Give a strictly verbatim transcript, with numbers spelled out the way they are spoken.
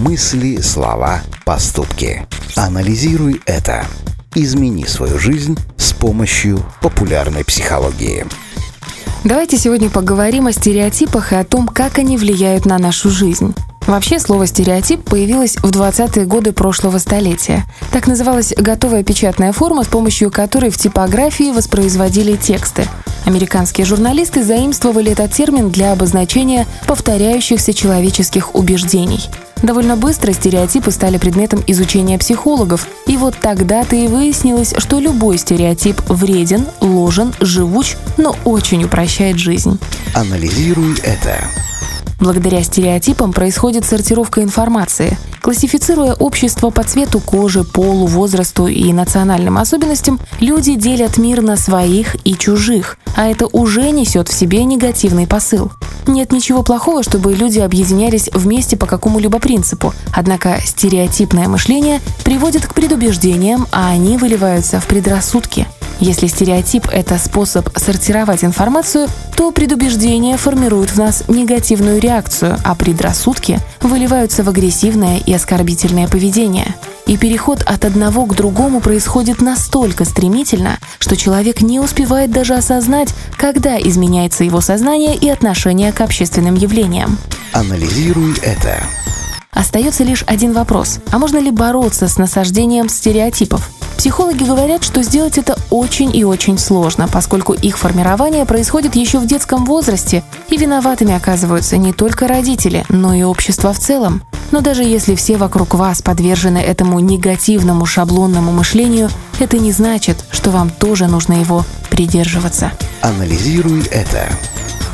Мысли, слова, поступки. Анализируй это. Измени свою жизнь с помощью популярной психологии. Давайте сегодня поговорим о стереотипах и о том, как они влияют на нашу жизнь. Вообще, слово «стереотип» появилось в двадцатые годы прошлого столетия. Так называлась готовая печатная форма, с помощью которой в типографии воспроизводили тексты. Американские журналисты заимствовали этот термин для обозначения повторяющихся человеческих убеждений. Довольно быстро стереотипы стали предметом изучения психологов, и вот тогда-то и выяснилось, что любой стереотип вреден, ложен, живуч, но очень упрощает жизнь. Анализируй это. Благодаря стереотипам происходит сортировка информации. Классифицируя общество по цвету кожи, полу, возрасту и национальным особенностям, люди делят мир на своих и чужих, а это уже несет в себе негативный посыл. Нет ничего плохого, чтобы люди объединялись вместе по какому-либо принципу, однако стереотипное мышление приводит к предубеждениям, а они выливаются в предрассудки. Если стереотип – это способ сортировать информацию, то предубеждения формируют в нас негативную реакцию, а предрассудки выливаются в агрессивное и оскорбительное поведение. И переход от одного к другому происходит настолько стремительно, что человек не успевает даже осознать, когда изменяется его сознание и отношение к общественным явлениям. Анализируй это. Остается лишь один вопрос. А можно ли бороться с насаждением стереотипов? Психологи говорят, что сделать это очень и очень сложно, поскольку их формирование происходит еще в детском возрасте, и виноватыми оказываются не только родители, но и общество в целом. Но даже если все вокруг вас подвержены этому негативному шаблонному мышлению, это не значит, что вам тоже нужно его придерживаться. Анализируй это.